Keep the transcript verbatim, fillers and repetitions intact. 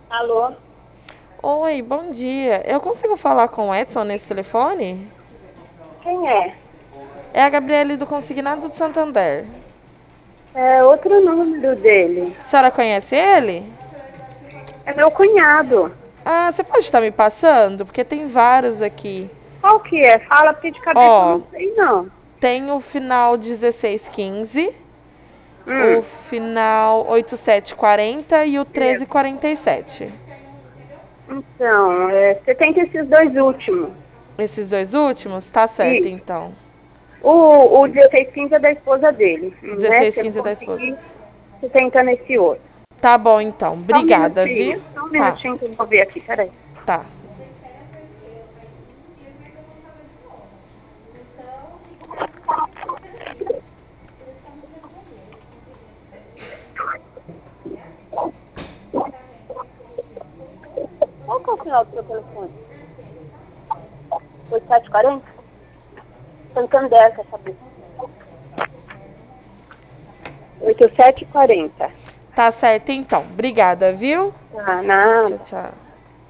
Alô? Oi, bom dia. Eu consigo falar com o Edson nesse telefone? Quem é? É a Gabriele do Consignado do Santander. É outro número dele. A senhora conhece ele? É meu cunhado. Ah, você pode estar me passando? Porque tem vários aqui. Qual que é? Fala porque de cabeça eu Ó, não sei não. tem o final dezesseis quinze, o Hum. final oitenta e sete quarenta e o treze quarenta e sete. Então, é, você tem que esses dois últimos. Esses dois últimos? Tá certo, Isso. então. O, o dezesseis quinze é da esposa dele, né? dezesseis Se eu não quinze é da esposa. conseguir, você tenta nesse outro. Tá bom, então. Só um Obrigada, minutinho. viu? Só um Tá, minutinho que eu vou ver aqui, peraí. tá. Qual que é o final do seu telefone? oitenta e sete quarenta? Santander, quer saber? oitenta e sete quarenta. Tá certo, então. Obrigada, viu? Ah, Tchau, nada. tchau.